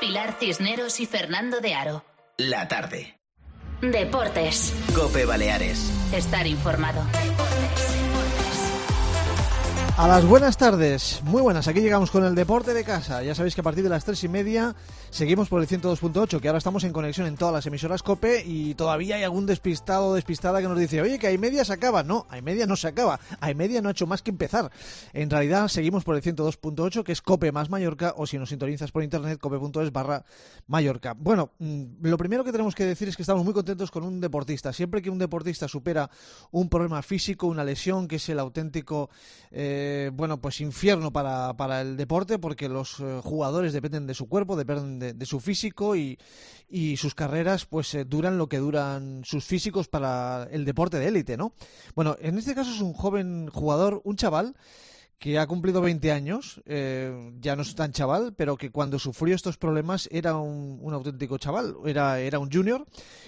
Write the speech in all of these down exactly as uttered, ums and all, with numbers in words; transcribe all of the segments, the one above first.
Pilar Cisneros y Fernando de Aro. La tarde. Deportes. COPE Baleares. Estar informado. A las buenas tardes, muy buenas, aquí llegamos con el deporte de casa. Ya sabéis que a partir de las tres y media seguimos por el ciento dos punto ocho, que ahora estamos en conexión en todas las emisoras COPE y todavía hay algún despistado o despistada que nos dice, oye, que a y media se acaba. No, a y media no se acaba, a y media no ha hecho más que empezar. En realidad seguimos por el ciento dos punto ocho, que es COPE más Mallorca, o si nos sintonizas por internet, cope.es barra Mallorca. Bueno, lo primero que tenemos que decir es que estamos muy contentos con un deportista. Siempre que un deportista supera un problema físico, una lesión, que es el auténtico... Eh, Eh, bueno, pues infierno para, para el deporte, porque los eh, jugadores dependen de su cuerpo, dependen de, de su físico y, y sus carreras pues eh, duran lo que duran sus físicos para el deporte de élite, ¿no? Bueno, en este caso es un joven jugador, un chaval que ha cumplido veinte años, eh, ya no es tan chaval, pero que cuando sufrió estos problemas era un, un auténtico chaval, era, era un junior,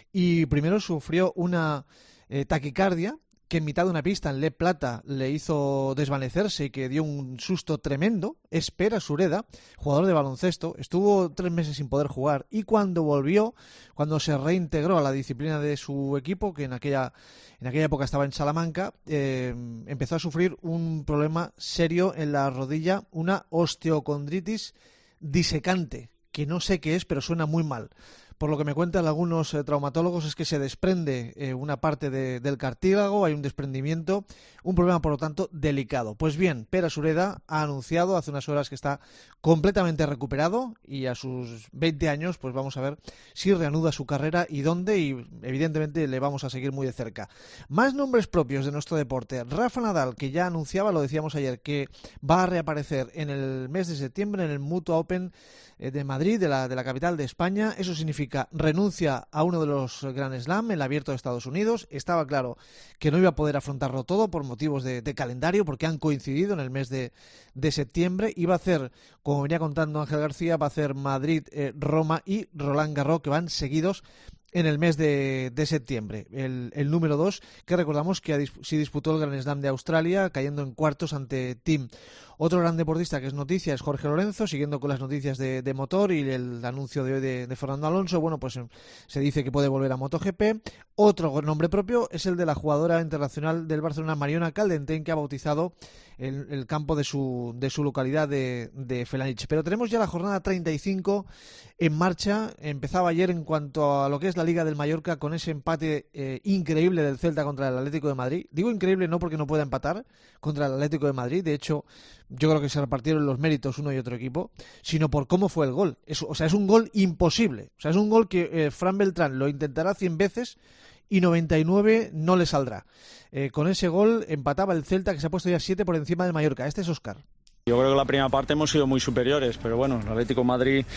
y primero sufrió una eh, taquicardia, que en mitad de una pista en Le Plata le hizo desvanecerse y que dio un susto tremendo. Es Pere Sureda, jugador de baloncesto, estuvo tres meses sin poder jugar y cuando volvió, cuando se reintegró a la disciplina de su equipo, que en aquella, en aquella época estaba en Salamanca, eh, empezó a sufrir un problema serio en la rodilla, una osteocondritis disecante, que no sé qué es, pero suena muy mal. Por lo que me cuentan algunos eh, traumatólogos es que se desprende eh, una parte de, del cartílago, hay un desprendimiento, un problema por lo tanto delicado. Pues bien, Pere Sureda ha anunciado hace unas horas que está completamente recuperado y a sus veinte años pues vamos a ver si reanuda su carrera y dónde, y evidentemente le vamos a seguir muy de cerca. Más nombres propios de nuestro deporte. Rafa Nadal, que ya anunciaba, lo decíamos ayer, que va a reaparecer en el mes de septiembre en el Mutua Open de Madrid, de la, de la capital de España. Eso significa renuncia a uno de los Grand Slam, el Abierto de Estados Unidos. Estaba claro que no iba a poder afrontarlo todo por motivos de, de calendario, porque han coincidido en el mes de, de septiembre. Iba a hacer, como venía contando Ángel García, va a hacer Madrid, eh, Roma y Roland Garros, que van seguidos en el mes de, de septiembre. El, el número dos, que recordamos que ha, sí disputó el Grand Slam de Australia, cayendo en cuartos ante Thiem. Otro gran deportista que es noticia es Jorge Lorenzo, siguiendo con las noticias de, de motor y el anuncio de hoy de, de Fernando Alonso. Bueno, pues se dice que puede volver a MotoGP. Otro nombre propio es el de la jugadora internacional del Barcelona, Mariona Caldentén, que ha bautizado el, el campo de su, de su localidad de, de Felanich. Pero tenemos ya la jornada treinta y cinco en marcha. Empezaba ayer en cuanto a lo que es la Liga del Mallorca con ese empate eh, increíble del Celta contra el Atlético de Madrid. Digo increíble no porque no pueda empatar contra el Atlético de Madrid, de hecho yo creo que se repartieron los méritos uno y otro equipo, sino por cómo fue el gol. Es, o sea, es un gol imposible. O sea, es un gol que eh, Fran Beltrán lo intentará cien veces y noventa y nueve no le saldrá. Eh, con ese gol empataba el Celta, que se ha puesto ya siete por encima del Mallorca. Este es Óscar. Yo creo que la primera parte hemos sido muy superiores, pero bueno, el Atlético de Madrid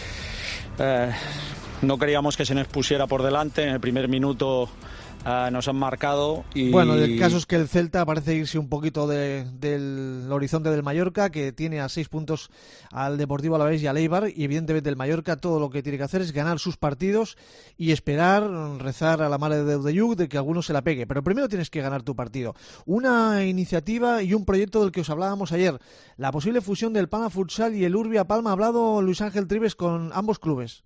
eh, no queríamos que se nos pusiera por delante. En el primer minuto Uh, nos han marcado y... Bueno, el caso es que el Celta parece irse un poquito de, del horizonte del Mallorca, que tiene a seis puntos al Deportivo Alavés y al Eibar, y evidentemente el Mallorca todo lo que tiene que hacer es ganar sus partidos y esperar, rezar a la Mare de Déu de que alguno se la pegue, pero primero tienes que ganar tu partido. Una iniciativa y un proyecto del que os hablábamos ayer, la posible fusión del Palma Futsal y el Urbia Palma. Ha hablado Luis Ángel Trives con ambos clubes.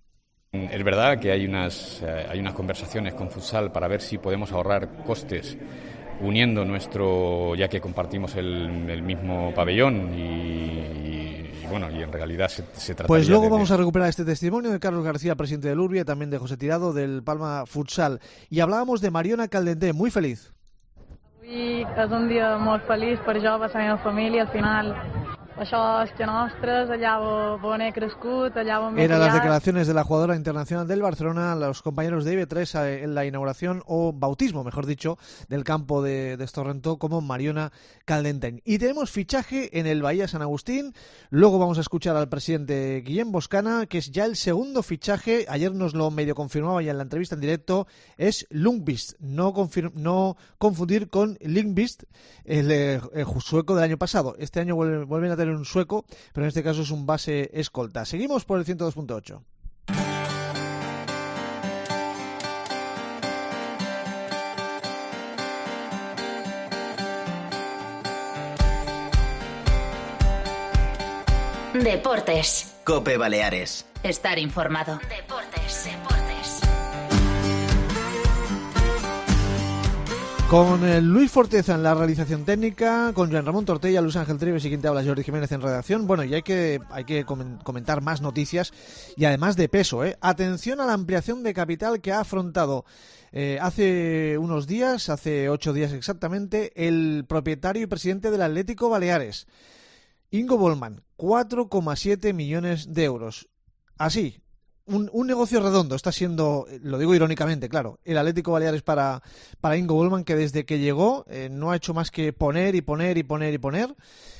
Es verdad que hay unas, eh, hay unas conversaciones con Futsal para ver si podemos ahorrar costes uniendo nuestro, ya que compartimos el, el mismo pabellón y, y, y bueno, y en realidad se, se trata. Pues luego de, vamos a recuperar este testimonio de Carlos García, presidente del Urbia, y también de José Tirado del Palma Futsal. Y hablábamos de Mariona Caldentén, muy feliz. Avui és un dia molt feliç per jo, per la meva família, al final això és que nostres, allà on he crescut, allà on m'he Eran las criat. declaraciones de la jugadora internacional del Barcelona, los compañeros de I B tres en la inauguración, o bautismo, mejor dicho, del campo de, de Estorrentó como Mariona Caldentén. Y tenemos fichaje en el Bahía San Agustín. Luego vamos a escuchar al presidente Guillem Boscana, que es ya el segundo fichaje. Ayer nos lo medio confirmaba ya en la entrevista en directo. Es Lundqvist, no, confir- no confundir con Lindqvist, el, el sueco del año pasado. Este año vuelven, vuelven a tener un sueco, pero en este caso es un base escolta. Seguimos por el ciento dos punto ocho. Deportes. COPE Baleares. Estar informado. Deportes. Deportes. Con eh, Luis Forteza en la realización técnica, con Joan Ramón Tortella, Luis Ángel Trives y quien te habla, Jordi Jiménez en redacción. Bueno, y hay que, hay que comentar más noticias y además de peso, ¿eh? Atención a la ampliación de capital que ha afrontado eh, hace unos días, hace ocho días exactamente, el propietario y presidente del Atlético Baleares, Ingo Bollmann, cuatro coma siete millones de euros. Así. Un, un negocio redondo está siendo, lo digo irónicamente, claro, el Atlético Baleares para, para Ingo Bollmann, que desde que llegó eh, no ha hecho más que poner y poner y poner y poner,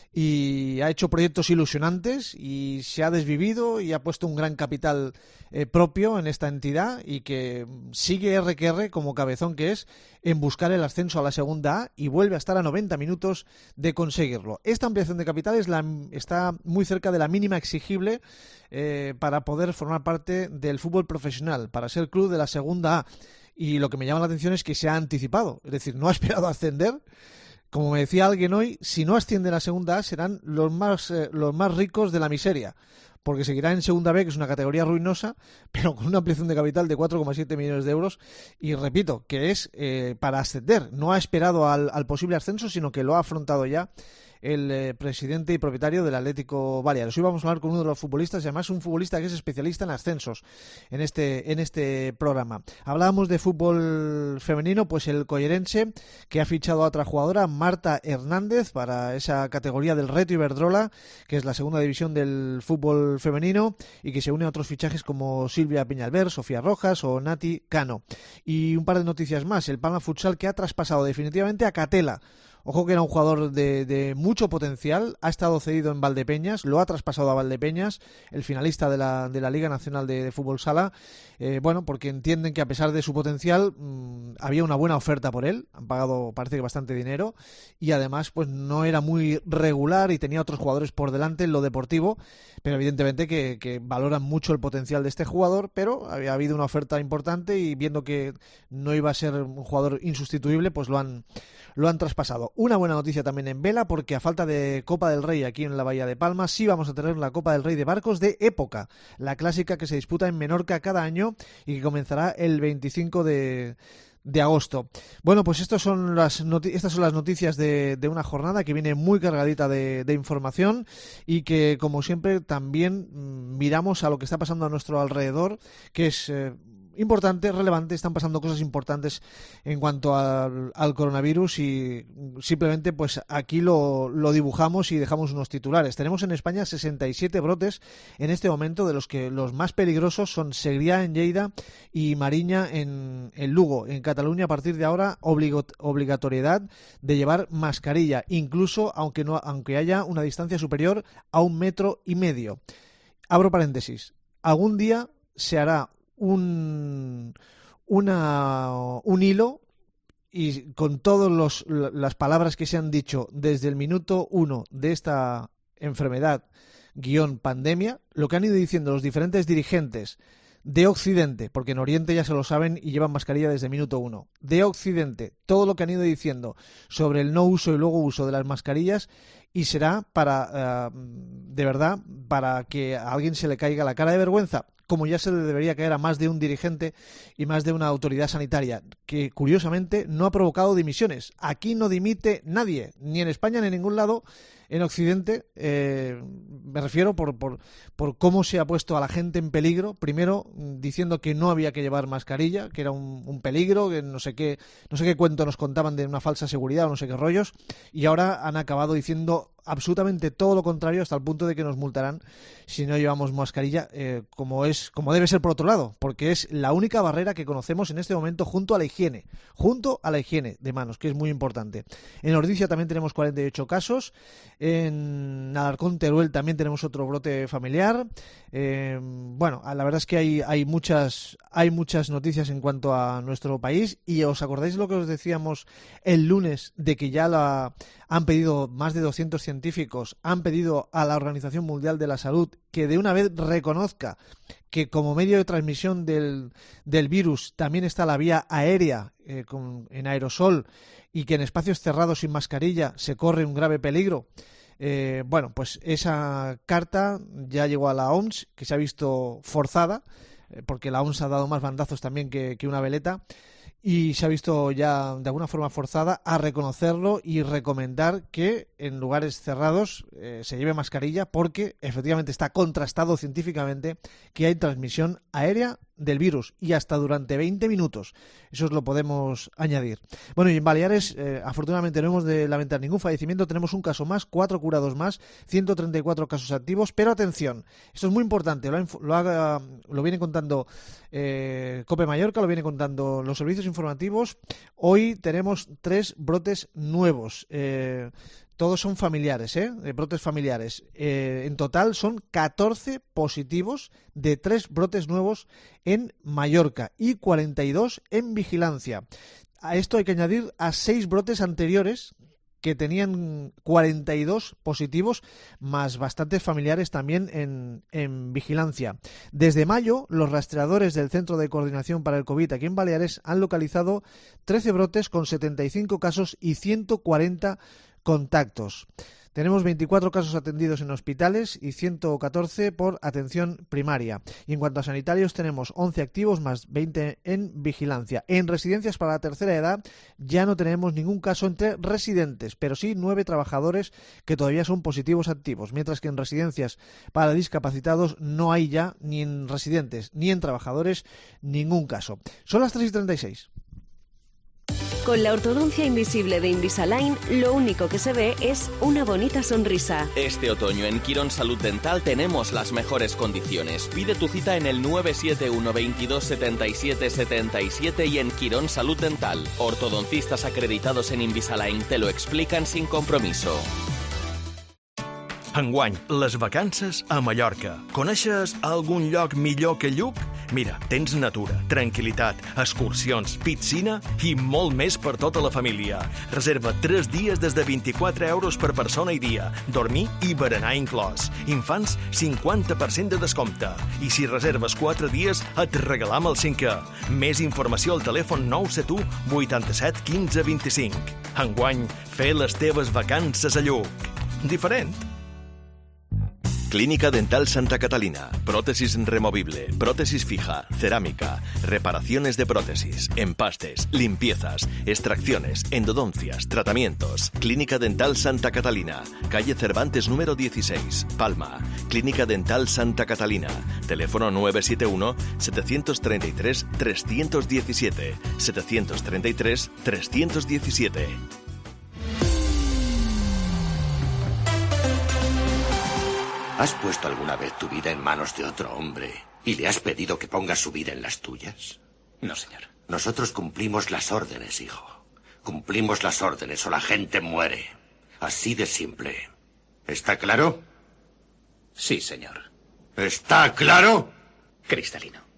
y ha hecho proyectos ilusionantes y se ha desvivido y ha puesto un gran capital eh, propio en esta entidad y que sigue erre que erre, como cabezón que es, en buscar el ascenso a la segunda A y vuelve a estar a noventa minutos de conseguirlo. Esta ampliación de capital es la, está muy cerca de la mínima exigible eh, para poder formar parte del fútbol profesional, para ser club de la segunda A. Y lo que me llama la atención es que se ha anticipado, es decir, no ha esperado a ascender. Como me decía alguien hoy, si no asciende a la segunda A serán los más, eh, los más ricos de la miseria, porque seguirá en segunda B, que es una categoría ruinosa, pero con una ampliación de capital de cuatro coma siete millones de euros, y repito, que es eh, para ascender, no ha esperado al, al posible ascenso, sino que lo ha afrontado ya el eh, presidente y propietario del Atlético Baleares. Hoy vamos a hablar con uno de los futbolistas, y además un futbolista que es especialista en ascensos en este, en este programa. Hablábamos de fútbol femenino, pues el collerense, que ha fichado a otra jugadora, Marta Hernández, para esa categoría del Reto Iberdrola, que es la segunda división del fútbol femenino, y que se une a otros fichajes como Silvia Peñalver, Sofía Rojas o Nati Cano. Y un par de noticias más, el Palma Futsal, que ha traspasado definitivamente a Catela. Ojo que era un jugador de, de mucho potencial, ha estado cedido en Valdepeñas, lo ha traspasado a Valdepeñas, el finalista de la, de la Liga Nacional de, de Fútbol Sala, eh, bueno, porque entienden que a pesar de su potencial mmm, había una buena oferta por él, han pagado parece que bastante dinero, y además pues no era muy regular y tenía otros jugadores por delante en lo deportivo, pero evidentemente que, que valoran mucho el potencial de este jugador, pero había habido una oferta importante y viendo que no iba a ser un jugador insustituible, pues lo han, lo han traspasado. Una buena noticia también en vela, porque a falta de Copa del Rey aquí en la Bahía de Palma, sí vamos a tener la Copa del Rey de Barcos de época, la clásica que se disputa en Menorca cada año y que comenzará el veinticinco de agosto. Bueno, pues estos son las noti- estas son las noticias de, de una jornada que viene muy cargadita de, de información y que, como siempre, también mmm, miramos a lo que está pasando a nuestro alrededor, que es eh, importante, relevante, están pasando cosas importantes en cuanto al, al coronavirus y simplemente pues aquí lo, lo dibujamos y dejamos unos titulares. Tenemos en España sesenta y siete brotes en este momento, de los que los más peligrosos son Segrià en Lleida y Mariña en, en Lugo. En Cataluña, a partir de ahora, obligo, obligatoriedad de llevar mascarilla, incluso aunque, no, aunque haya una distancia superior a un metro y medio. Abro paréntesis. Algún día se hará Un, una, un hilo y con todas los, las palabras que se han dicho desde el minuto uno de esta enfermedad guión pandemia, lo que han ido diciendo los diferentes dirigentes de Occidente, porque en Oriente ya se lo saben y llevan mascarilla desde el minuto uno, de Occidente, todo lo que han ido diciendo sobre el no uso y luego uso de las mascarillas, y será para, uh, de verdad, para que a alguien se le caiga la cara de vergüenza, como ya se le debería caer a más de un dirigente y más de una autoridad sanitaria, que curiosamente no ha provocado dimisiones. Aquí no dimite nadie, ni en España ni en ningún lado. En Occidente, eh, me refiero por, por, por cómo se ha puesto a la gente en peligro, primero diciendo que no había que llevar mascarilla, que era un, un peligro, que no sé qué, no sé qué cuento nos contaban de una falsa seguridad o no sé qué rollos, y ahora han acabado diciendo absolutamente todo lo contrario, hasta el punto de que nos multarán si no llevamos mascarilla, eh, como es, como debe ser por otro lado, porque es la única barrera que conocemos en este momento junto a la higiene, junto a la higiene de manos, que es muy importante. En Ordizia también tenemos cuarenta y ocho casos, en Alarcón, Teruel también tenemos otro brote familiar. Eh, bueno, la verdad es que hay, hay muchas hay muchas noticias en cuanto a nuestro país, y ¿os acordáis lo que os decíamos el lunes de que ya la han pedido más de doscientos científicos, han pedido a la Organización Mundial de la Salud que de una vez reconozca que como medio de transmisión del, del virus también está la vía aérea eh, con, en aerosol, y que en espacios cerrados sin mascarilla se corre un grave peligro? Eh, bueno, pues esa carta ya llegó a la O M S, que se ha visto forzada, eh, porque la O M S ha dado más bandazos también que, que una veleta, y se ha visto ya de alguna forma forzada a reconocerlo y recomendar que en lugares cerrados eh, se lleve mascarilla, porque efectivamente está contrastado científicamente que hay transmisión aérea del virus y hasta durante veinte minutos. Eso os lo podemos añadir. Bueno, y en Baleares eh, afortunadamente no hemos de lamentar ningún fallecimiento. Tenemos un caso más, cuatro curados más, ciento treinta y cuatro casos activos, pero atención, esto es muy importante, lo, ha, lo, ha, lo viene contando eh, COPE Mallorca, lo viene contando los servicios informativos. Hoy tenemos tres brotes nuevos. Eh, Todos son familiares, ¿eh? brotes familiares. Eh, en total son catorce positivos de tres brotes nuevos en Mallorca y cuarenta y dos en vigilancia. A esto hay que añadir a seis brotes anteriores que tenían cuarenta y dos positivos, más bastantes familiares también en, en vigilancia. Desde mayo, los rastreadores del Centro de Coordinación para el COVID aquí en Baleares han localizado trece brotes con setenta y cinco casos y ciento cuarenta contactos. Tenemos veinticuatro casos atendidos en hospitales y ciento catorce por atención primaria. Y en cuanto a sanitarios, tenemos once activos más veinte en vigilancia. En residencias para la tercera edad ya no tenemos ningún caso entre residentes, pero sí nueve trabajadores que todavía son positivos activos, mientras que en residencias para discapacitados no hay ya ni en residentes ni en trabajadores ningún caso. Son las tres y treinta y seis. Con la ortodoncia invisible de Invisalign, lo único que se ve es una bonita sonrisa. Este otoño en Quirón Salud Dental tenemos las mejores condiciones. Pide tu cita en el nueve siete uno veintidós setenta y siete setenta y siete y en Quirón Salud Dental. Ortodoncistas acreditados en Invisalign te lo explican sin compromiso. Enguany, les vacances a Mallorca. Coneixes algun lloc millor que Lluc? Mira, tens natura, tranquil·litat, excursions, piscina i molt més per tota la família. Reserva tres dies des de vint-i-quatre euros per persona i dia, dormir i berenar inclòs. Infants, cinquanta per cent de descompte. I si reserves quatre dies, et regalam el cinquè. Més informació al telèfon nou set u vuitanta-set quinze vint-i-cinc. Enguany, fer les teves vacances a Lluc. Diferent. Clínica Dental Santa Catalina. Prótesis removible, prótesis fija, cerámica, reparaciones de prótesis, empastes, limpiezas, extracciones, endodoncias, tratamientos. Clínica Dental Santa Catalina. Calle Cervantes número dieciséis, Palma. Clínica Dental Santa Catalina. Teléfono nueve siete uno siete tres tres tres uno siete, siete tres tres tres uno siete. ¿Has puesto alguna vez tu vida en manos de otro hombre y le has pedido que ponga su vida en las tuyas? No, señor. Nosotros cumplimos las órdenes, hijo. Cumplimos las órdenes o la gente muere. Así de simple. ¿Está claro? Sí, señor. ¿Está claro? Cristalino.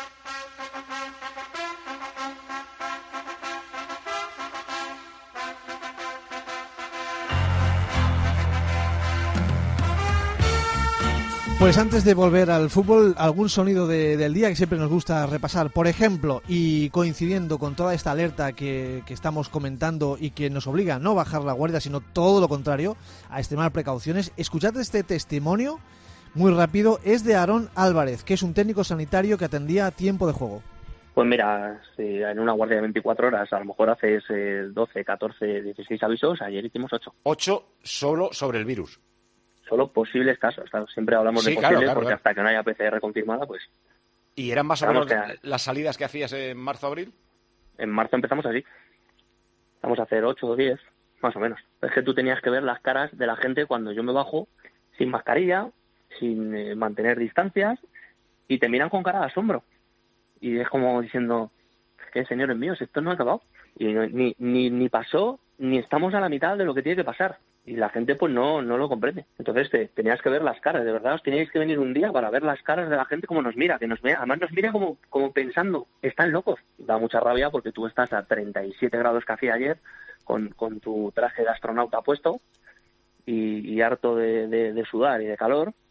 Pues antes de volver al fútbol, algún sonido de, del día que siempre nos gusta repasar. Por ejemplo, y coincidiendo con toda esta alerta que, que estamos comentando y que nos obliga a no bajar la guardia, sino todo lo contrario, a extremar precauciones, escuchad este testimonio muy rápido. Es de Aarón Álvarez, que es un técnico sanitario que atendía a tiempo de juego. Pues mira, si en una guardia de veinticuatro horas a lo mejor haces eh, doce, catorce, dieciséis avisos, ayer hicimos ocho. ocho solo sobre el virus. Solo posibles casos. Siempre hablamos sí, de claro, posibles claro, porque claro. hasta que no haya P C R confirmada, pues... ¿Y eran más o menos que... las salidas que hacías en marzo-abril? En marzo empezamos así. Vamos a hacer ocho o diez, más o menos. Es que tú tenías que ver las caras de la gente cuando yo me bajo sin mascarilla, sin eh, mantener distancias, y te miran con cara de asombro. Y es como diciendo, ¿qué señores míos? Esto no ha acabado. Y no, ni, ni, ni pasó, ni estamos a la mitad de lo que tiene que pasar. Y la gente pues no no lo comprende. Entonces te, tenías que ver las caras, de verdad, os teníais que venir un día para ver las caras de la gente como nos mira, que nos mira, además nos mira como, como pensando, están locos. Da mucha rabia porque tú estás a treinta y siete grados que hacía ayer, con, con tu traje de astronauta puesto, y, y harto de, de, de sudar y de calor,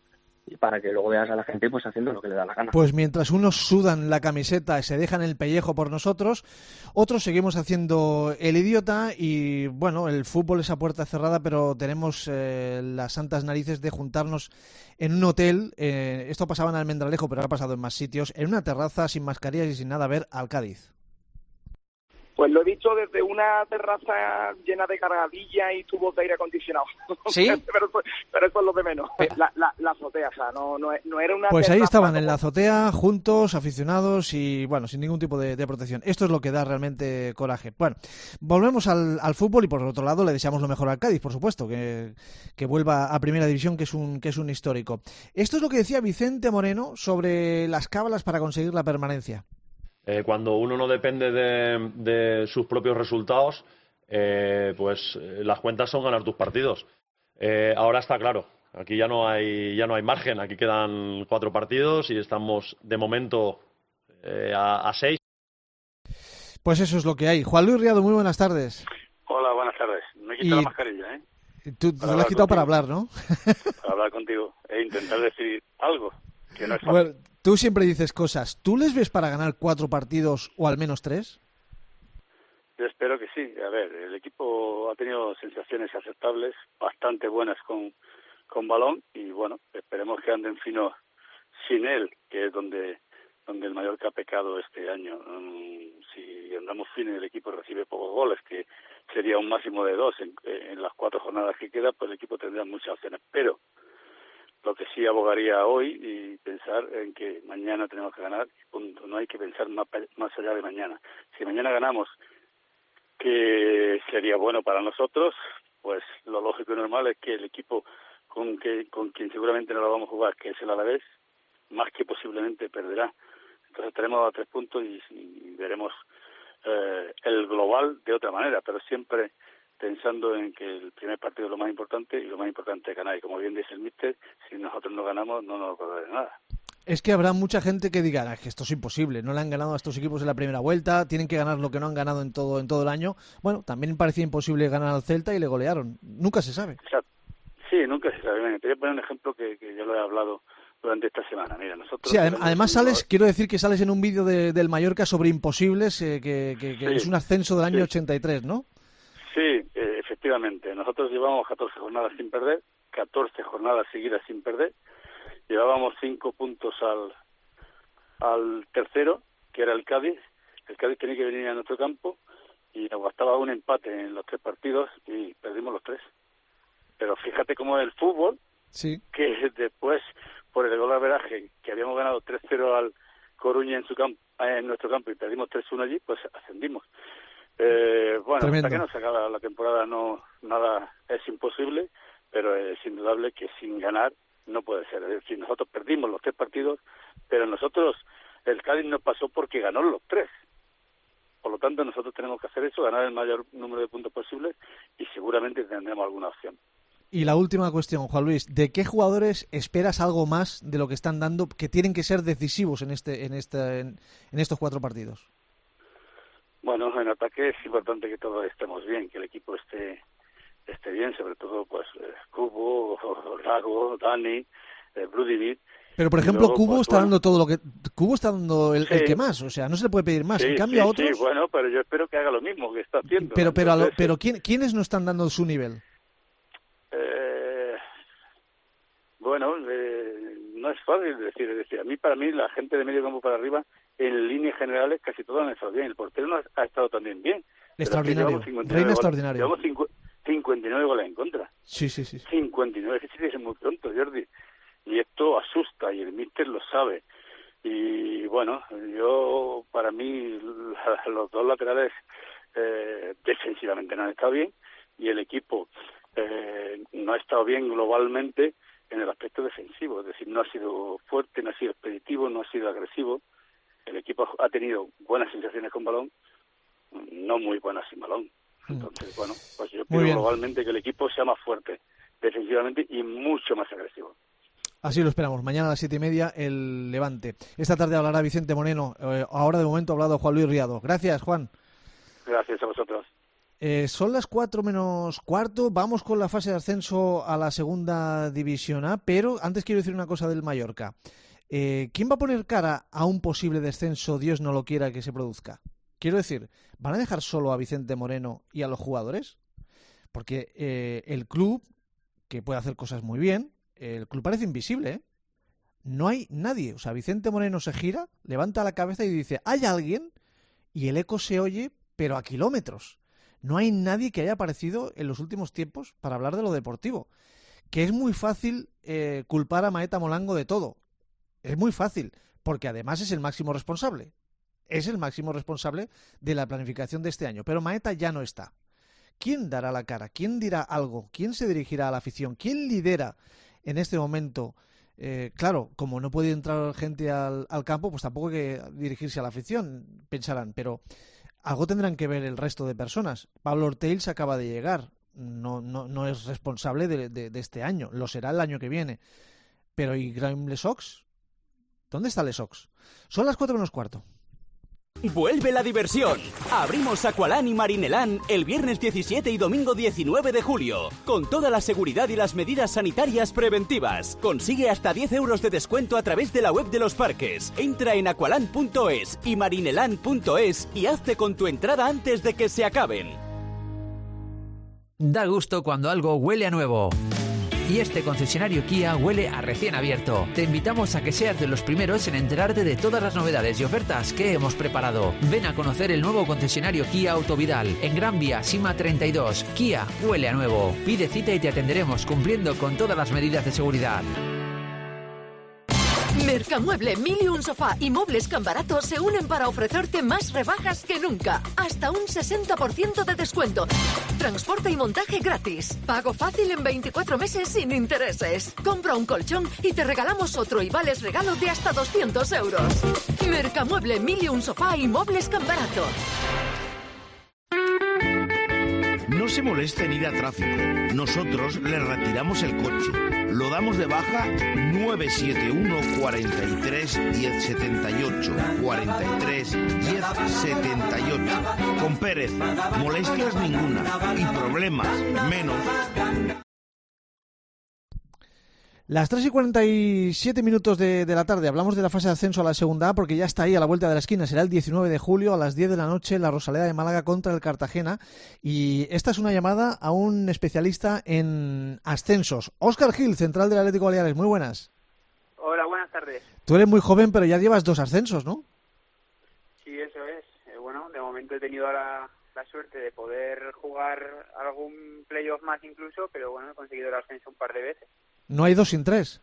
y para que luego veas a la gente pues haciendo lo que le da la gana. Pues mientras unos sudan la camiseta y se dejan el pellejo por nosotros, otros seguimos haciendo el idiota y bueno, el fútbol es a puerta cerrada, pero tenemos eh, las santas narices de juntarnos en un hotel, eh, esto pasaba en Almendralejo, pero ha pasado en más sitios, en una terraza sin mascarillas y sin nada a ver al Cádiz. Pues lo he visto desde una terraza llena de cargadilla y tubos de aire acondicionado. ¿Sí? pero, pero eso es lo de menos. La, la, la azotea, o sea, no, no, no era una Pues ahí terraza estaban como... en la azotea, juntos, aficionados y, bueno, sin ningún tipo de, de protección. Esto es lo que da realmente coraje. Bueno, volvemos al, al fútbol y por otro lado le deseamos lo mejor al Cádiz, por supuesto, que, que vuelva a Primera División, que es un que es un histórico. Esto es lo que decía Vicente Moreno sobre las cábalas para conseguir la permanencia. Eh, cuando uno no depende de, de sus propios resultados, eh, pues eh, las cuentas son ganar tus partidos. Eh, ahora está claro, aquí ya no hay ya no hay margen, aquí quedan cuatro partidos y estamos de momento eh, a, a seis. Pues eso es lo que hay. Juan Luis Riado, muy buenas tardes. Hola, buenas tardes. Me he quitado Y... la mascarilla, ¿eh? Tú te la has quitado para hablar, ¿no? Para hablar contigo e intentar decir algo, que no es fácil. Bueno, tú siempre dices cosas. ¿Tú les ves para ganar cuatro partidos o al menos tres? Yo espero que sí. A ver, el equipo ha tenido sensaciones aceptables, bastante buenas con, con balón y bueno, esperemos que anden fino sin él, que es donde donde el Mallorca ha pecado este año. Um, si andamos fino y el equipo recibe pocos goles, que sería un máximo de dos en, en las cuatro jornadas que queda, pues el equipo tendrá muchas opciones. Pero lo que sí abogaría hoy y pensar en que mañana tenemos que ganar, punto. No hay que pensar más, más allá de mañana. Si mañana ganamos, que sería bueno para nosotros, pues lo lógico y normal es que el equipo con que con quien seguramente no lo vamos a jugar, que es el Alavés, más que posiblemente perderá. Entonces estaremos a tres puntos y, y veremos eh, el global de otra manera, pero siempre pensando en que el primer partido es lo más importante y lo más importante es ganar. Y como bien dice el míster, si nosotros no ganamos, no nos va a dar nada. Es que habrá mucha gente que diga ah, que esto es imposible, no le han ganado a estos equipos en la primera vuelta, tienen que ganar lo que no han ganado en todo en todo el año. Bueno, también parecía imposible ganar al Celta y le golearon. Nunca se sabe. Exacto. Sí, nunca se sabe. Te voy a poner un ejemplo que, que yo lo he hablado durante esta semana. Mira, nosotros... Sí, adem además sales, quiero decir que sales en un vídeo de, del Mallorca sobre imposibles, eh, que, que, que sí, es un ascenso del año sí. ochenta y tres, ¿no? Sí, eh, efectivamente. Nosotros llevamos catorce jornadas sin perder, catorce jornadas seguidas sin perder. Llevábamos cinco puntos al al tercero, que era el Cádiz. El Cádiz tenía que venir a nuestro campo y nos bastaba un empate en los tres partidos y perdimos los tres. Pero fíjate cómo es el fútbol, sí. que después, por el gol de averaje, que habíamos ganado tres cero al Coruña en su campo, en nuestro campo y perdimos tres uno allí, pues ascendimos. Eh, bueno, Tremendo. Hasta que no se acaba la temporada no nada es imposible, pero es indudable que sin ganar no puede ser. Es decir, nosotros perdimos los tres partidos, pero nosotros, el Cádiz nos pasó porque ganó los tres. Por lo tanto, nosotros tenemos que hacer eso, ganar el mayor número de puntos posibles y seguramente tendremos alguna opción. Y la última cuestión, Juan Luis, ¿de qué jugadores esperas algo más de lo que están dando, que tienen que ser decisivos en este, en este, en, en estos cuatro partidos? Bueno, en ataque es importante que todos estemos bien, que el equipo esté esté bien, sobre todo pues eh, Cubo, Lago, Dani, eh, Brudivit. Pero por ejemplo, luego, Cubo pues, está bueno, dando todo lo que Cubo está dando el, sí, el que más, o sea, no se le puede pedir más. Sí, en cambio sí, a otros. Sí, bueno, pero yo espero que haga lo mismo que está haciendo. Pero pero Entonces, a lo, pero ¿quién, quiénes no están dando su nivel? Eh, bueno, eh, no es fácil decir, es decir, a mí para mí la gente de medio campo para arriba en líneas generales casi todos han estado bien. El portero no ha, ha estado también bien. Extraordinario. Reina extraordinario. Llevamos cincuenta y nueve goles en contra. Sí, sí, sí. cincuenta y nueve, que sí que es muy pronto, Jordi. Y esto asusta y el míster lo sabe. Y bueno, yo, para mí, los dos laterales eh, defensivamente no han estado bien y el equipo eh, no ha estado bien globalmente en el aspecto defensivo. Es decir, no ha sido fuerte, no ha sido expeditivo, no ha sido agresivo. El equipo ha tenido buenas sensaciones con balón, no muy buenas sin balón. Entonces, bueno, pues yo pido globalmente que el equipo sea más fuerte defensivamente y mucho más agresivo. Así lo esperamos. Mañana a las siete y media el Levante. Esta tarde hablará Vicente Moreno. Eh, ahora de momento ha hablado Juan Luis Riado. Gracias, Juan. Gracias a vosotros. Eh, son las cuatro menos cuarto, vamos con la fase de ascenso a la segunda división A, pero antes quiero decir una cosa del Mallorca. Eh, ¿Quién va a poner cara a un posible descenso, Dios no lo quiera, que se produzca? Quiero decir, ¿van a dejar solo a Vicente Moreno y a los jugadores? Porque eh, el club, que puede hacer cosas muy bien, el club parece invisible, ¿eh? No hay nadie. O sea, Vicente Moreno se gira, levanta la cabeza y dice, ¿hay alguien? Y el eco se oye, pero a kilómetros. No hay nadie que haya aparecido en los últimos tiempos para hablar de lo deportivo. Que es muy fácil eh, culpar a Maeta Molango de todo. Es muy fácil, porque además es el máximo responsable. Es el máximo responsable de la planificación de este año. Pero Maeta ya no está. ¿Quién dará la cara? ¿Quién dirá algo? ¿Quién se dirigirá a la afición? ¿Quién lidera en este momento? Eh, claro, como no puede entrar gente al, al campo, pues tampoco hay que dirigirse a la afición, pensarán. Pero algo tendrán que ver el resto de personas. Pablo Orteils acaba de llegar. No, no, no es responsable de, de, de este año. Lo será el año que viene. Pero ¿y Graeme Lesox? ¿Dónde está Lesox? Son las cuatro menos cuarto. Vuelve la diversión. Abrimos Aqualán y Marinelán el viernes diecisiete y domingo diecinueve de julio, con toda la seguridad y las medidas sanitarias preventivas. Consigue hasta diez euros de descuento a través de la web de los parques. Entra en aqualán punto es y marinelán punto es y hazte con tu entrada antes de que se acaben. Da gusto cuando algo huele a nuevo. Y este concesionario Kia huele a recién abierto. Te invitamos a que seas de los primeros en enterarte de todas las novedades y ofertas que hemos preparado. Ven a conocer el nuevo concesionario Kia Autovidal en Gran Vía Sima treinta y dos. Kia huele a nuevo. Pide cita y te atenderemos cumpliendo con todas las medidas de seguridad. Mercamueble, Mil y un Sofá y Muebles Can Barato se unen para ofrecerte más rebajas que nunca. Hasta un sesenta por ciento de descuento. Transporte y montaje gratis. Pago fácil en veinticuatro meses sin intereses. Compra un colchón y te regalamos otro y vales regalo de hasta doscientos euros. Mercamueble, Mil y un Sofá y Muebles Can Barato. No se moleste en ir a tráfico. Nosotros le retiramos el coche. Lo damos de baja nueve siete uno, cuarenta y tres, diez setenta y ocho. cuarenta y tres, diez setenta y ocho. Con Pérez, molestias ninguna y problemas menos. Las tres y cuarenta y siete minutos de, de la tarde, hablamos de la fase de ascenso a la segunda A porque ya está ahí a la vuelta de la esquina. Será el diecinueve de julio a las diez de la noche la Rosaleda de Málaga contra el Cartagena. Y esta es una llamada a un especialista en ascensos. Óscar Gil, central del Atlético Baleares. Muy buenas. Hola, buenas tardes. Tú eres muy joven, pero ya llevas dos ascensos, ¿no? Sí, eso es. Eh, bueno, de momento he tenido la, la suerte de poder jugar algún playoff más incluso, pero bueno, he conseguido el ascenso un par de veces. No hay dos sin tres.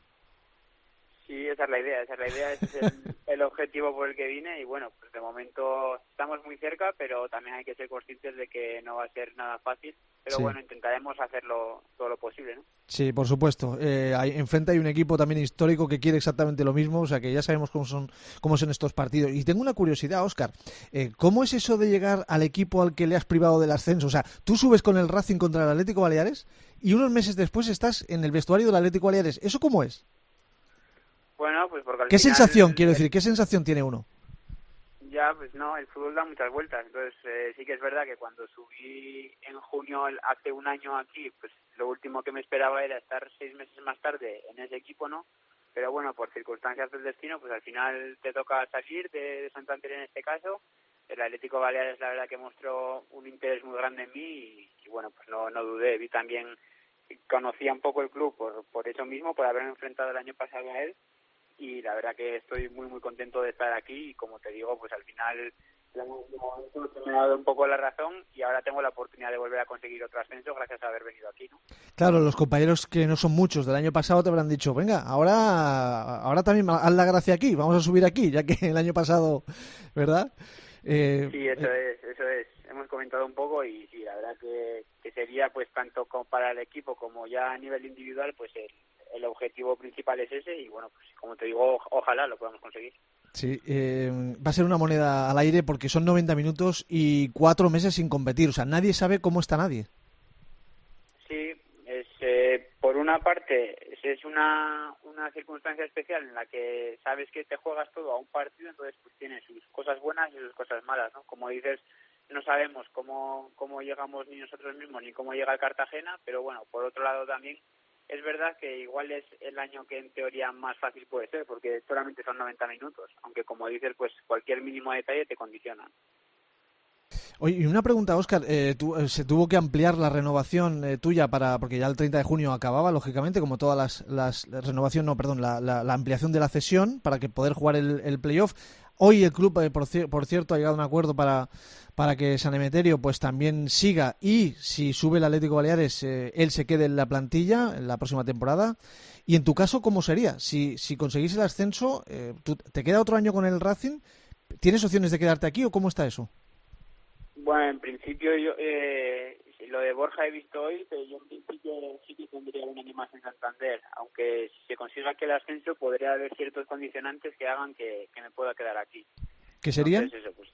Sí, esa es la idea, esa es la idea, ese es el, el objetivo por el que vine y bueno, pues de momento estamos muy cerca, pero también hay que ser conscientes de que no va a ser nada fácil, pero Sí. bueno, intentaremos hacerlo todo lo posible, ¿no? Sí, por supuesto. Eh, hay, enfrente hay un equipo también histórico que quiere exactamente lo mismo, o sea que ya sabemos cómo son cómo son estos partidos. Y tengo una curiosidad, Óscar. Eh, ¿Cómo es eso de llegar al equipo al que le has privado del ascenso? O sea, tú subes con el Racing contra el Atlético Baleares y unos meses después estás en el vestuario del Atlético Baleares. ¿Eso cómo es? Bueno, pues porque al ¿Qué final, sensación, quiero decir, qué sensación tiene uno? Ya, pues no, el fútbol da muchas vueltas. Entonces, eh, sí que es verdad que cuando subí en junio el- hace un año aquí, pues lo último que me esperaba era estar seis meses más tarde en ese equipo, ¿no? Pero bueno, por circunstancias del destino, pues al final te toca salir de, de Santander en este caso. El Atlético Baleares, la verdad que mostró un interés muy grande en mí y, y bueno, pues no, no dudé. Vi también, conocía un poco el club por, por eso mismo, por haberme enfrentado el año pasado a él. Y la verdad que estoy muy muy contento de estar aquí y como te digo, pues al final en un momento se me ha dado un poco la razón y ahora tengo la oportunidad de volver a conseguir otro ascenso gracias a haber venido aquí, ¿no? Claro, los compañeros que no son muchos del año pasado te habrán dicho, venga, ahora ahora también haz la gracia aquí, vamos a subir aquí, ya que el año pasado, ¿verdad? Eh, Sí, eso es, eso es. Hemos comentado un poco y sí, la verdad que, que sería pues tanto como para el equipo como ya a nivel individual, pues el, el objetivo principal es ese y bueno, pues como te digo, o- ojalá lo podamos conseguir. Sí, eh, va a ser una moneda al aire porque son noventa minutos y cuatro meses sin competir. O sea, nadie sabe cómo está nadie. Sí, es, eh, por una parte es- es una, una circunstancia especial en la que sabes que te juegas todo a un partido, entonces pues tiene sus cosas buenas y sus cosas malas, ¿no? Como dices, no sabemos cómo, cómo llegamos ni nosotros mismos ni cómo llega el Cartagena, pero bueno, por otro lado también es verdad que igual es el año que en teoría más fácil puede ser, porque solamente son noventa minutos, aunque como dices, pues cualquier mínimo detalle te condiciona. Oye, y una pregunta, Óscar, eh, tú, eh, ¿se tuvo que ampliar la renovación eh, tuya para, porque ya el treinta de junio acababa, lógicamente, como todas las, las la renovación, no, perdón, la, la, la ampliación de la cesión para que poder jugar el, el playoff? Hoy el club, eh, por, por cierto, ha llegado a un acuerdo para, para que San Emeterio pues también siga, y si sube el Atlético Baleares, eh, él se quede en la plantilla en la próxima temporada. Y en tu caso, ¿cómo sería? Si, si conseguís el ascenso, eh, ¿tú, ¿te queda otro año con el Racing? ¿Tienes opciones de quedarte aquí o cómo está eso? Bueno, en principio yo eh, lo de Borja he visto hoy, pero yo en principio sí que tendría un año más en Santander, aunque si se consiga que el ascenso podría haber ciertos condicionantes que hagan que, que me pueda quedar aquí. ¿Qué serían? Entonces, eso, pues,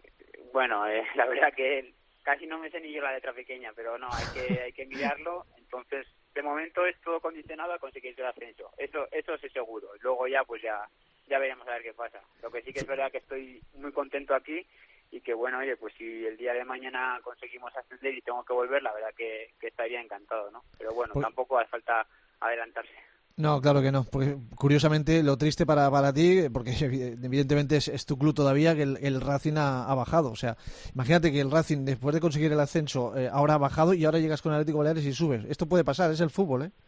bueno, eh, la verdad que casi no me sé ni yo la letra pequeña, pero no, hay que hay que mirarlo. Entonces, de momento es todo condicionado a conseguir el ascenso. Eso eso es seguro. Luego ya pues ya ya veremos a ver qué pasa. Lo que sí que es verdad que estoy muy contento aquí. Y que bueno, oye, pues si el día de mañana conseguimos ascender y tengo que volver, la verdad que, que estaría encantado, ¿no? Pero bueno, pues tampoco hace falta adelantarse. No, claro que no, porque curiosamente lo triste para, para ti, porque evidentemente es, es tu club todavía, que el, el Racing ha, ha bajado. O sea, imagínate que el Racing, después de conseguir el ascenso, eh, ahora ha bajado y ahora llegas con el Atlético Baleares y subes. Esto puede pasar, es el fútbol, ¿eh?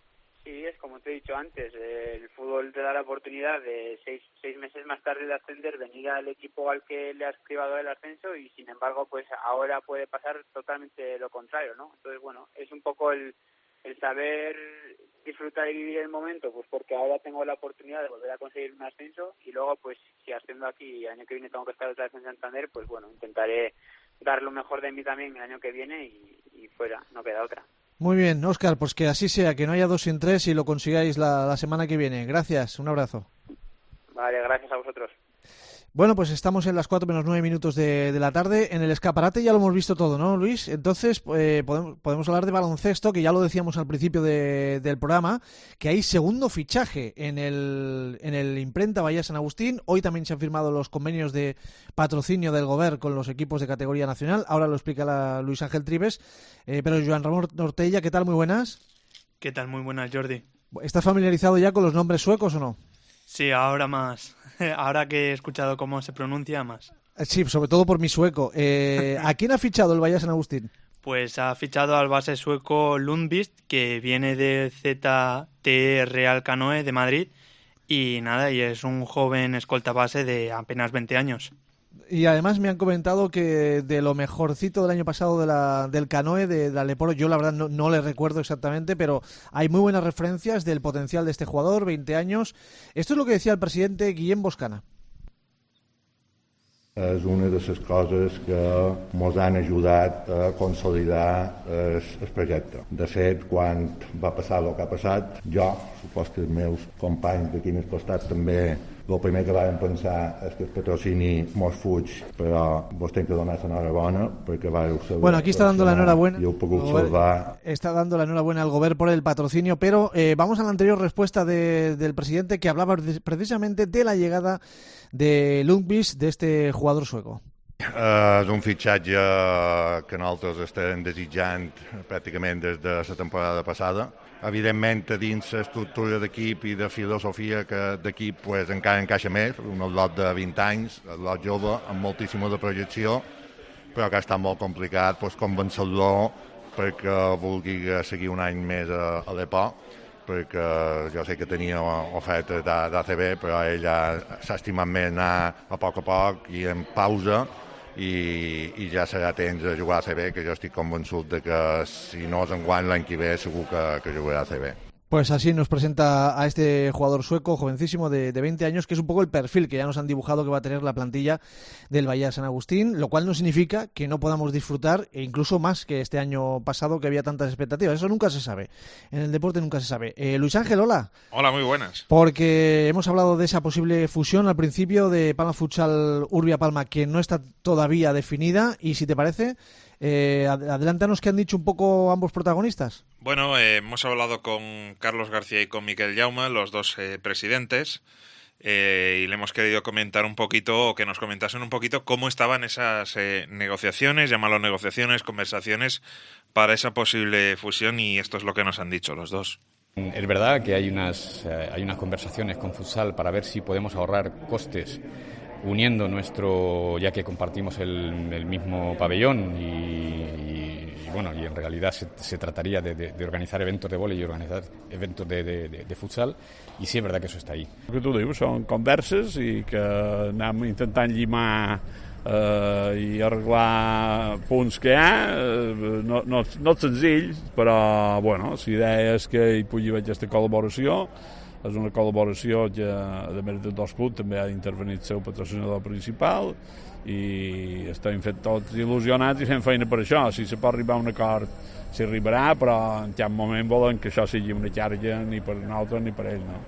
Sí, es como te he dicho antes, eh, el fútbol te da la oportunidad de seis, seis meses más tarde de ascender, venir al equipo al que le has privado el ascenso y sin embargo pues ahora puede pasar totalmente lo contrario, ¿no? Entonces bueno, es un poco el, el saber disfrutar y vivir el momento, pues porque ahora tengo la oportunidad de volver a conseguir un ascenso y luego pues si asciendo aquí y el año que viene tengo que estar otra vez en Santander, pues bueno, intentaré dar lo mejor de mí también el año que viene y, y fuera, no queda otra. Muy bien, Óscar, pues que así sea, que no haya dos sin tres y lo consigáis la, la semana que viene. Gracias, un abrazo. Vale, gracias a vosotros. Bueno, pues estamos en las cuatro menos nueve minutos de, de la tarde. En el escaparate ya lo hemos visto todo, ¿no, Luis? Entonces, eh, podemos, podemos hablar de baloncesto, que ya lo decíamos al principio de, del programa, que hay segundo fichaje en el, en el Imprenta Bahía San Agustín. Hoy también se han firmado los convenios de patrocinio del Govern con los equipos de categoría nacional. Ahora lo explica la Luis Ángel Tribes. Eh, pero Joan Ramón Nortella, ¿qué tal? Muy buenas. ¿Qué tal? Muy buenas, Jordi. ¿Estás familiarizado ya con los nombres suecos o no? Sí, ahora más. Ahora que he escuchado cómo se pronuncia, más. Sí, sobre todo por mi sueco. Eh, ¿A quién ha fichado el Bahía San Agustín? Pues ha fichado al base sueco Lundqvist, que viene de Z T Real Canoe de Madrid. Y nada, y es un joven escolta base de apenas veinte años. Y además me han comentado que de lo mejorcito del año pasado de la, del Canoe, de, de Aleporo, yo la verdad no, no le recuerdo exactamente, pero hay muy buenas referencias del potencial de este jugador, veinte años. Esto es lo que decía el presidente Guillem Boscana. És una de les coses que ens han ajudat a consolidar el, el projecte. De fet, quan va passar el que ha passat, jo, supos que els meus companys d'aquí al costat també, el primer que vam pensar és que el patrocini mos fuig, però vos tenc que donar l'enhorabona perquè vau saber... Bueno, aquí está dando la enhorabuena. I heu pogut salvar... Está dando la enhorabuena al Govern por el patrocinio, pero eh, vamos a la anterior respuesta de, del presidente, que hablaba precisamente de la llegada de Lundqvist, de este jugador sueco. Uh, és un fitxatge que nosaltres estem desitjant pràcticament des de la temporada passada. Evidentment, dins l'estructura d'equip i de filosofia que d'equip pues, encara encaixa més, un lot de vint anys, un lot jove, amb moltíssima de projecció, però que ha estat molt complicat pues, convencer-lo perquè vulgui seguir un any més a, a l'E P O, perquè jo sé que tenia oferta d'A C B, però ell s'ha estimat més anar a poc a poc i en pausa, i, i ja serà temps de jugar a A C B, que jo estic convençut de que si no és enguany l'any que ve segur que, que jugarà a A C B. Pues así nos presenta a este jugador sueco, jovencísimo, de, de veinte años, que es un poco el perfil que ya nos han dibujado que va a tener la plantilla del Bahía San Agustín, lo cual no significa que no podamos disfrutar, e incluso más que este año pasado, que había tantas expectativas. Eso nunca se sabe. En el deporte nunca se sabe. Eh, Luis Ángel, hola. Hola, muy buenas. Porque hemos hablado de esa posible fusión al principio de Palma Futsal Urbia Palma, que no está todavía definida, y si te parece... Eh, adelántanos qué han dicho un poco ambos protagonistas. Bueno, eh, hemos hablado con Carlos García y con Miquel Jaume, los dos eh, presidentes. eh, y le hemos querido comentar un poquito, o que nos comentasen un poquito cómo estaban esas eh, negociaciones, llámalo negociaciones, conversaciones para esa posible fusión, y esto es lo que nos han dicho los dos. Es verdad que hay unas, eh, hay unas conversaciones con Futsal para ver si podemos ahorrar costes uniendo nuestro, ya que compartimos el, el mismo pabellón y, y, y bueno, y en realidad se, se trataría de, de, de organizar eventos de vóley y organizar eventos de, de, de, de futsal, i sí, és veritat que això està ahí. El que tu dius són converses i que anem intentant llimar eh, i arreglar punts que hi ha, eh, no, no, no és senzill, però bueno, la idea és que hi pugui haver aquesta col·laboració. És una col·laboració que, a més de dos clubs, també ha d'intervenir el seu patrocinador principal, i estem fent tots il·lusionats i fent feina per això. Si se pot arribar a un acord, s'hi arribarà, però en cap moment volen que això sigui una xarxa ni per nosaltres ni per ells, no?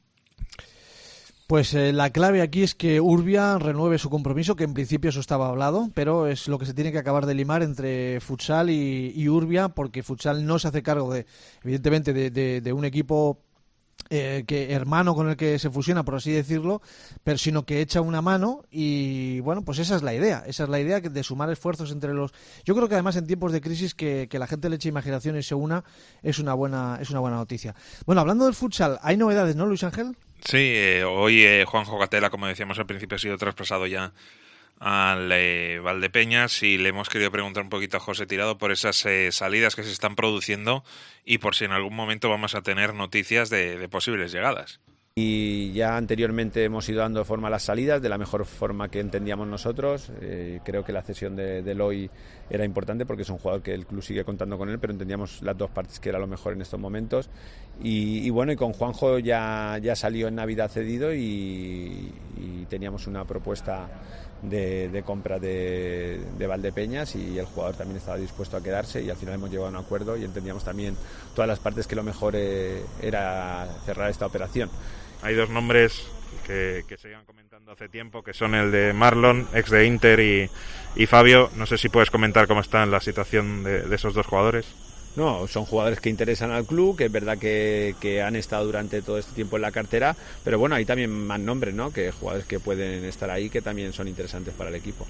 Pues eh, la clave aquí es que Urbia renueve su compromiso, que en principio eso estaba hablado, pero es lo que se tiene que acabar de limar entre Futsal y, y Urbia, porque Futsal no se hace cargo, de, evidentemente, de, de, de un equipo Eh, que hermano con el que se fusiona, por así decirlo, pero sino que echa una mano, y bueno, pues esa es la idea, esa es la idea de sumar esfuerzos entre los... Yo creo que además en tiempos de crisis que, que la gente le eche imaginación y se una es una buena es una buena noticia. Bueno, hablando del futsal, hay novedades, ¿no, Luis Ángel? Sí, eh, hoy eh, Juanjo Gatela, como decíamos al principio, ha sido traspasado ya al eh, Valdepeñas, y le hemos querido preguntar un poquito a José Tirado por esas eh, salidas que se están produciendo y por si en algún momento vamos a tener noticias de, de posibles llegadas. Y ya anteriormente hemos ido dando forma a las salidas de la mejor forma que entendíamos nosotros. Eh, creo que la cesión de, de Eloy era importante porque es un jugador que el club sigue contando con él, pero entendíamos las dos partes que era lo mejor en estos momentos. Y, y bueno, y con Juanjo ya, ya salió en Navidad cedido, y, y teníamos una propuesta de, de compra de, de Valdepeñas, y el jugador también estaba dispuesto a quedarse, y al final hemos llegado a un acuerdo y entendíamos también todas las partes que lo mejor eh, era cerrar esta operación. Hay dos nombres que, que se iban comentando hace tiempo, que son el de Marlon, ex de Inter, y, y Fabio. No sé si puedes comentar cómo está la situación de, de esos dos jugadores. No, son jugadores que interesan al club, que es verdad que, que han estado durante todo este tiempo en la cartera, pero bueno, hay también más nombres, ¿no? Que jugadores que pueden estar ahí, que también son interesantes para el equipo.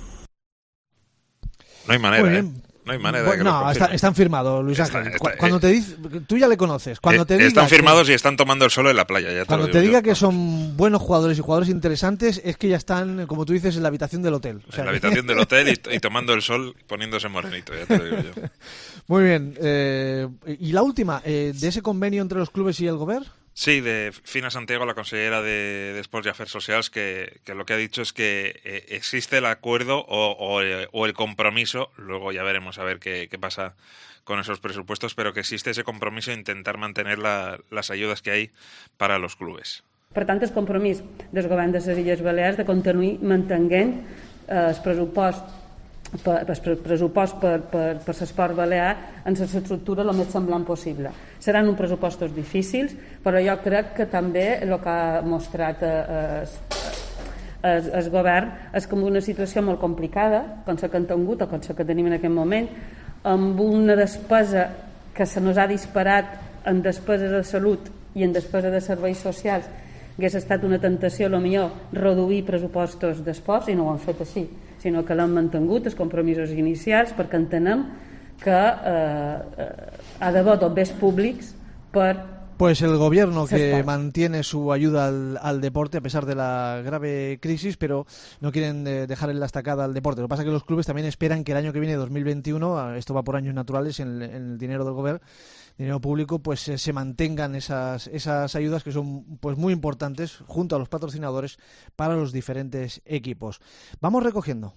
No hay manera, ¿eh? No hay manera bueno, de que no, lo está, están firmados, Luis Ángel. Está, está, cuando eh, te dice, tú ya le conoces. Cuando eh, te diga están firmados que, y están tomando el sol en la playa. Ya te cuando lo te digo diga yo. que son buenos jugadores y jugadores interesantes, es que ya están, como tú dices, en la habitación del hotel. O sea, en la habitación del hotel y, y tomando el sol, poniéndose morenito, ya te lo digo yo. Muy bien. Eh, y la última, eh, de ese convenio entre los clubes y el Gobierno. Sí, de Fina Santiago, la consellera de, de Sports y Affairs Socials, que, que lo que ha dicho es que eh, existe el acuerdo o, o, eh, o el compromiso, luego ya veremos a ver qué, qué pasa con esos presupuestos, pero que existe ese compromiso de intentar mantener la, las ayudas que hay para los clubes. Per tant, el compromís del govern de les Illes Balears de continuar mantenint eh, el pressupost per, per pressupost per, per, per l'esport balear en la estructura el més semblant possible. Seran uns pressupostos difícils, però jo crec que també el que ha mostrat el, el, el govern és com una situació molt complicada, com la que han tingut o com la que tenim en aquest moment, amb una despesa que se nos ha disparat en despesa de salut i en despesa de serveis socials. Hauria estat una tentació, a lo millor, reduir pressupostos d'esports, i no ho han fet així, sinó que l'han mantingut, els compromisos inicials, perquè entenem que eh, ha d'haver dobbers públics per... Pues el gobierno que mantiene su ayuda al, al deporte a pesar de la grave crisis, pero no quieren eh, dejar en la estacada al deporte. Lo que pasa es que los clubes también esperan que el año que viene, dos mil veintiuno, esto va por años naturales, en, en el dinero del gobierno, dinero público, pues eh, se mantengan esas esas ayudas que son pues muy importantes junto a los patrocinadores para los diferentes equipos. Vamos recogiendo.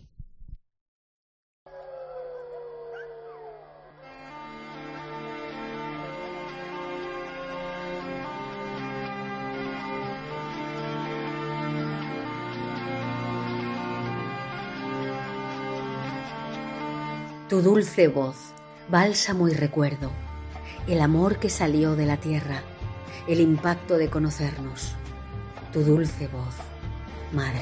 Tu dulce voz, bálsamo y recuerdo, el amor que salió de la tierra, el impacto de conocernos. Tu dulce voz, madre.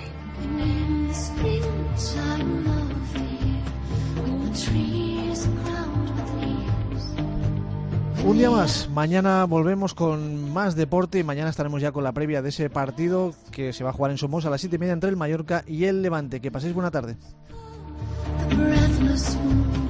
Un día más, mañana volvemos con más deporte y mañana estaremos ya con la previa de ese partido que se va a jugar en Somos a las siete y media entre el Mallorca y el Levante. Que paséis buena tarde. Breathless